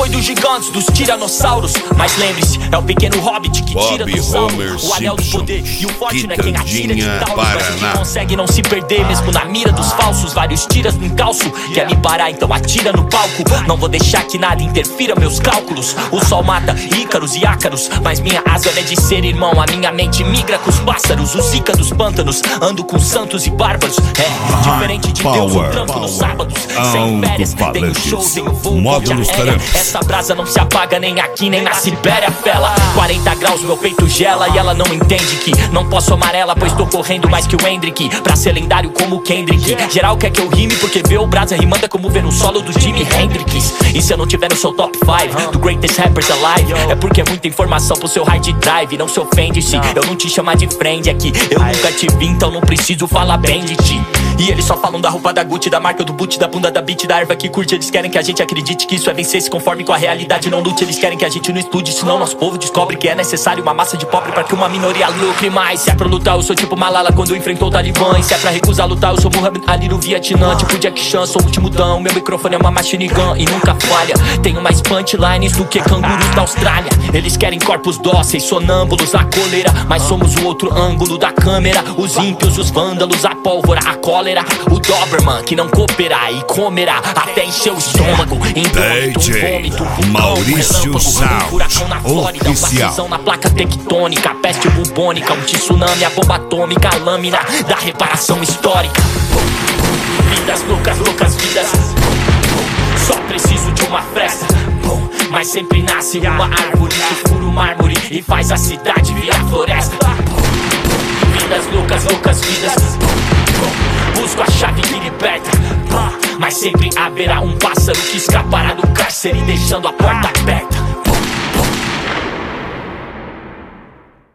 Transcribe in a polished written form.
foi dos gigantes, dos tiranossauros. Mas lembre-se, é o pequeno hobbit que tira do salto o anel do poder. E o forte não é quem atira de Taurus, mas o que consegue não se perder, mesmo na mira dos falsos. Vários tiras no encalço, quer me parar, então atira no palco. Não vou deixar que nada interfira meus cálculos. O sol mata ícaros e ácaros, mas minha asa é de ser irmão. A minha mente migra com os pássaros, o zica dos pântanos. Ando com santos e bárbaros. É diferente de Deus, eu trampo nos sábados. Sem férias, tenho show, tenho voo, ponte aérea. Essa brasa não se apaga nem aqui, nem na Sibéria, fela. 40 graus, meu peito gela e ela não entende que não posso amarela, pois tô correndo mais que o Hendrick. Pra ser lendário como o Kendrick. Geral quer que eu rime porque vê o brasa rimando é como ver no solo do Jimi Hendrix. E se eu não tiver no seu top 5 do greatest rappers alive, é porque é muita informação pro seu hard drive. Não se ofende se eu não te chamar de friend aqui. Eu nunca te vi, então não preciso falar bem de ti. E eles só falam da roupa da Gucci, da marca do boot, da bunda da beat, da erva que curte. Eles querem que a gente acredite que isso é vencer, se conforme com a realidade, não lute. Eles querem que a gente não estude, senão nosso povo descobre que é necessário uma massa de pobre pra que uma minoria lucre mais. Se é pra lutar, eu sou tipo Malala quando enfrentou o Talibã. E se é pra recusar lutar, eu sou Muhammad Ali no Vietnã. Tipo Jack Chan, sou o último dão. Meu microfone é uma machine gun e nunca falha. Tenho mais punchlines do que cangurus da Austrália. Eles querem corpos dóceis, sonâmbulos, a coleira, mas somos o outro ângulo da câmera. Os ímpios, os vândalos, a pólvora, a cólera. O Doberman que não cooperará e comerá até encher o estômago. DJ Maurício Sound, um furacão na Flórida, uma cisão na placa tectônica, a peste bubônica, um tsunami, a bomba atômica, a lâmina da reparação histórica. Vidas loucas, loucas vidas. Só preciso de uma fresta. Mas sempre nasce uma árvore que fura o mármore e faz a cidade virar floresta. Vidas loucas, loucas vidas. Busco a chave que liberta, mas sempre haverá um pássaro que escapará do cárcere deixando a porta aberta.